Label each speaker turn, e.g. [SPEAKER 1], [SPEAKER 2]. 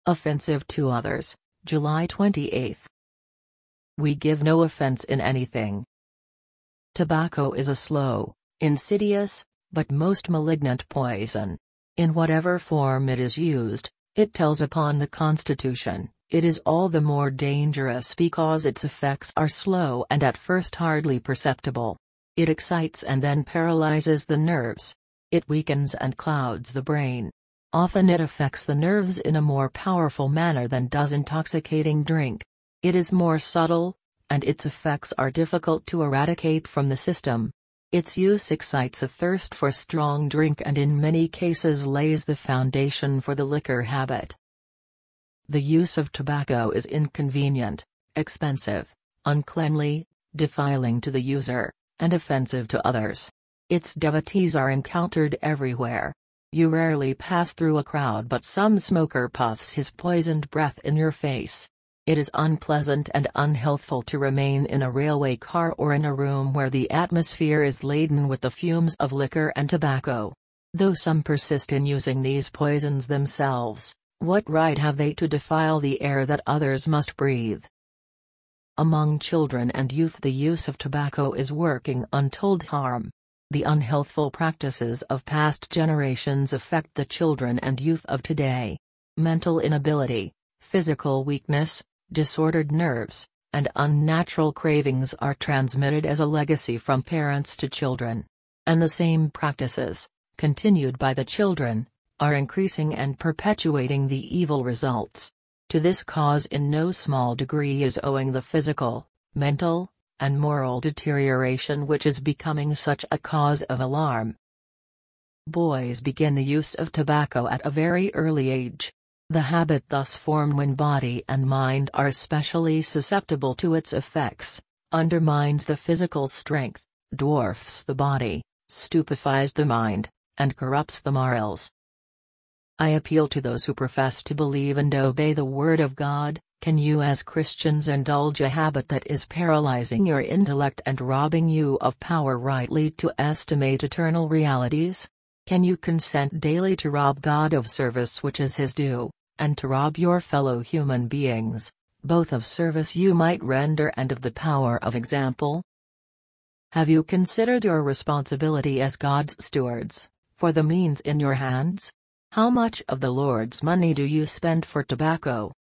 [SPEAKER 1] Offensive to others, July 28. We give no offense in anything. Tobacco is a slow, insidious, but most malignant poison. In whatever form it is used, it tells upon the constitution. It is all the more dangerous because its effects are slow and at first hardly perceptible. It excites and then paralyzes the nerves. It weakens and clouds the brain. Often it affects the nerves in a more powerful manner than does intoxicating drink. It is more subtle, and its effects are difficult to eradicate from the system. Its use excites a thirst for strong drink and in many cases lays the foundation for the liquor habit. The use of tobacco is inconvenient, expensive, uncleanly, defiling to the user, and offensive to others. Its devotees are encountered everywhere. You rarely pass through a crowd but some smoker puffs his poisoned breath in your face. It is unpleasant and unhealthful to remain in a railway car or in a room where the atmosphere is laden with the fumes of liquor and tobacco. Though some persist in using these poisons themselves, what right have they to defile the air that others must breathe? Among children and youth the use of tobacco is working untold harm. The unhealthful practices of past generations affect the children and youth of today. Mental inability, physical weakness, disordered nerves, and unnatural cravings are transmitted as a legacy from parents to children. And the same practices, continued by the children, are increasing and perpetuating the evil results. To this cause in no small degree is owing the physical, mental, and moral deterioration which is becoming such a cause of alarm. Boys begin the use of tobacco at a very early age. The habit thus formed when body and mind are especially susceptible to its effects, undermines the physical strength, dwarfs the body, stupefies the mind, and corrupts the morals. I appeal to those who profess to believe and obey the Word of God. Can you as Christians indulge a habit that is paralyzing your intellect and robbing you of power rightly to estimate eternal realities? Can you consent daily to rob God of service which is His due, and to rob your fellow human beings, both of service you might render and of the power of example? Have you considered your responsibility as God's stewards, for the means in your hands? How much of the Lord's money do you spend for tobacco?